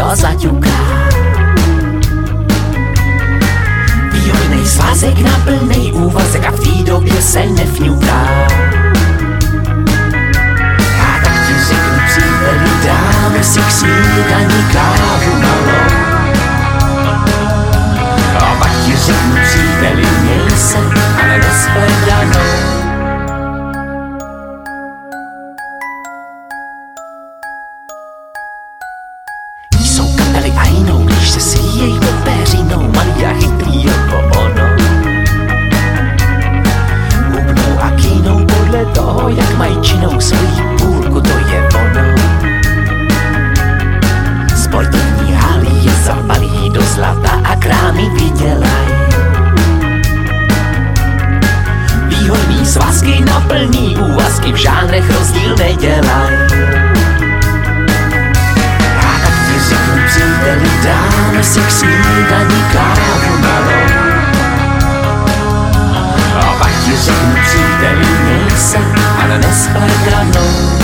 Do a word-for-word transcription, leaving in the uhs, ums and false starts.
to zaťuká. Výhodnej svazek na plnej úvazek a v té době se nevňuká. A tak ti řeknu, příteli, dáme si k snídani kávu malou. A pak ti řeknu, příteli, měj se, ale neshledanou. Jsou kapely a jinou, když se svíjejí pod péřinou, malý a chytrý jako ono. Hubnou a kínou podle toho, jak mají činou svojí půlku, to je ono. Sportovní haly je zabalí do zlata a krámy vydělaj. Výhodný svazky na plný úvazky v žánrech rozdíl nedělaj. A tak ti řeknu, příteli, dáme si k snídani kávu malou. A pak ti řeknu, příteli, měj se, ale neshledanou.